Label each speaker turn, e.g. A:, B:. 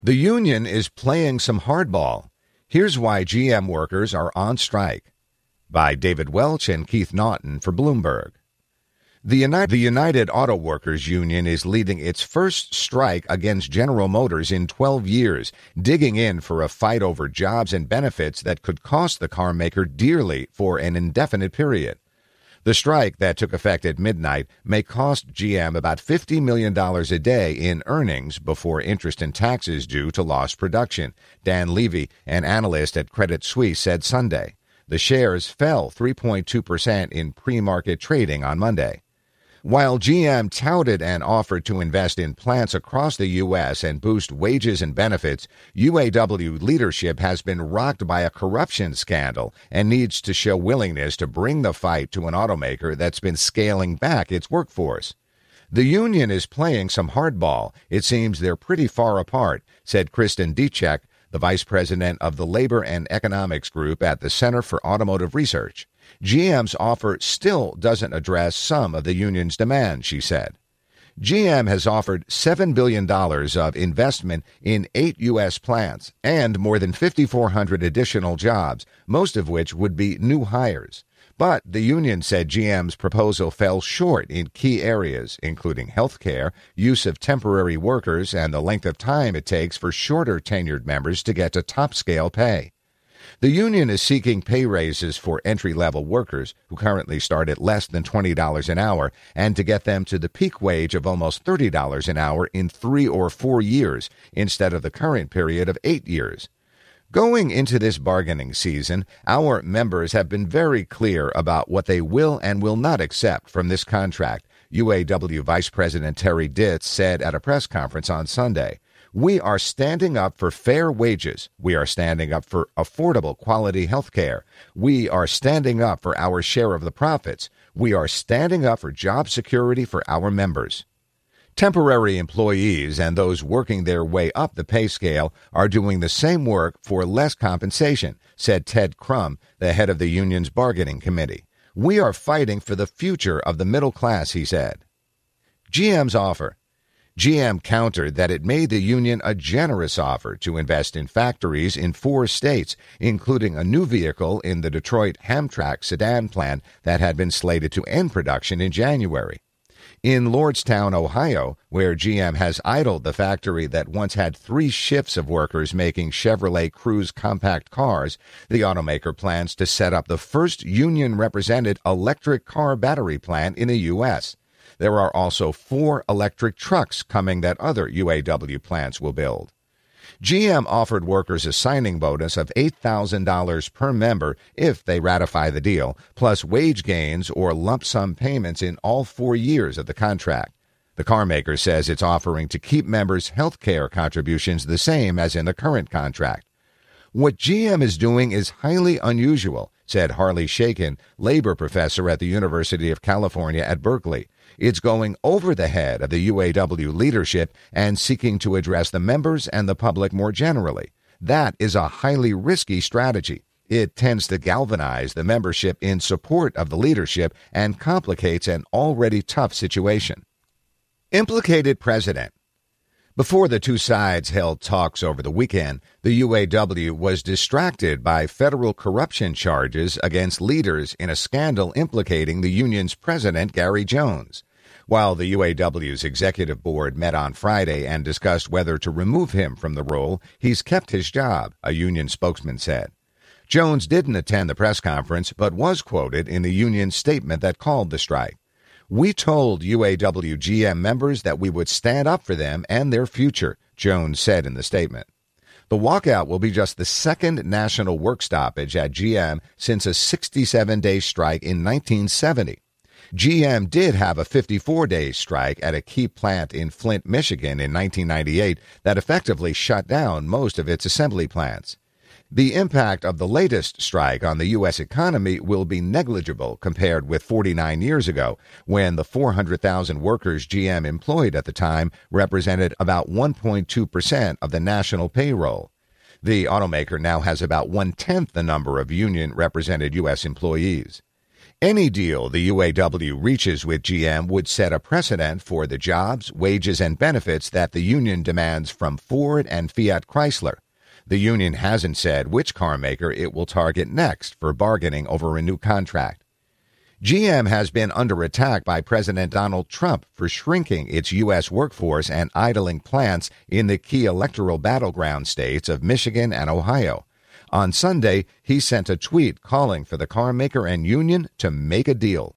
A: The union is playing some hardball. Here's why GM workers are on strike. By David Welch and Keith Naughton for Bloomberg. The United Auto Workers Union is leading its first strike against General Motors in 12 years, digging in for a fight over jobs and benefits that could cost the car maker dearly for an indefinite period. The strike that took effect at midnight may cost GM about $50 million a day in earnings before interest and taxes due to lost production, Dan Levy, an analyst at Credit Suisse, said Sunday. The shares fell 3.2% in pre-market trading on Monday. While GM touted an offer to invest in plants across the U.S. and boost wages and benefits, UAW leadership has been rocked by a corruption scandal and needs to show willingness to bring the fight to an automaker that's been scaling back its workforce. The union is playing some hardball. It seems they're pretty far apart, said Kristen Dietschek, the vice president of the Labor and Economics Group at the Center for Automotive Research. GM's offer still doesn't address some of the union's demands, she said. GM has offered $7 billion of investment in 8 U.S. plants and more than 5,400 additional jobs, most of which would be new hires. But the union said GM's proposal fell short in key areas, including health care, use of temporary workers, and the length of time it takes for shorter tenured members to get to top-scale pay. The union is seeking pay raises for entry-level workers who currently start at less than $20 an hour and to get them to the peak wage of almost $30 an hour in 3 or 4 years instead of the current period of 8 years. Going into this bargaining season, our members have been very clear about what they will and will not accept from this contract, UAW Vice President Terry Ditz said at a press conference on Sunday. We are standing up for fair wages. We are standing up for affordable quality health care. We are standing up for our share of the profits. We are standing up for job security for our members. Temporary employees and those working their way up the pay scale are doing the same work for less compensation, said Ted Crum, the head of the union's bargaining committee. We are fighting for the future of the middle class, he said. GM's offer. GM countered that it made the union a generous offer to invest in factories in 4 states, including a new vehicle in the Detroit Hamtramck sedan plant that had been slated to end production in January. In Lordstown, Ohio, where GM has idled the factory that once had 3 shifts of workers making Chevrolet Cruze compact cars, the automaker plans to set up the first union-represented electric car battery plant in the U.S. There are also 4 electric trucks coming that other UAW plants will build. GM offered workers a signing bonus of $8,000 per member if they ratify the deal, plus wage gains or lump sum payments in all 4 years of the contract. The carmaker says it's offering to keep members' health care contributions the same as in the current contract. What GM is doing is highly unusual, said Harley Shakin, labor professor at the University of California at Berkeley. It's going over the head of the UAW leadership and seeking to address the members and the public more generally. That is a highly risky strategy. It tends to galvanize the membership in support of the leadership and complicates an already tough situation. Implicated president. Before the two sides held talks over the weekend, the UAW was distracted by federal corruption charges against leaders in a scandal implicating the union's president, Gary Jones. While the UAW's executive board met on Friday and discussed whether to remove him from the role, he's kept his job, a union spokesman said. Jones didn't attend the press conference, but was quoted in the union's statement that called the strike. We told UAW GM members that we would stand up for them and their future, Jones said in the statement. The walkout will be just the second national work stoppage at GM since a 67-day strike in 1970. GM did have a 54-day strike at a key plant in Flint, Michigan in 1998 that effectively shut down most of its assembly plants. The impact of the latest strike on the U.S. economy will be negligible compared with 49 years ago, when the 400,000 workers GM employed at the time represented about 1.2% of the national payroll. The automaker now has about 1/10 the number of union-represented U.S. employees. Any deal the UAW reaches with GM would set a precedent for the jobs, wages, and benefits that the union demands from Ford and Fiat Chrysler. The union hasn't said which car maker it will target next for bargaining over a new contract. GM has been under attack by President Donald Trump for shrinking its U.S. workforce and idling plants in the key electoral battleground states of Michigan and Ohio. On Sunday, he sent a tweet calling for the car maker and union to make a deal.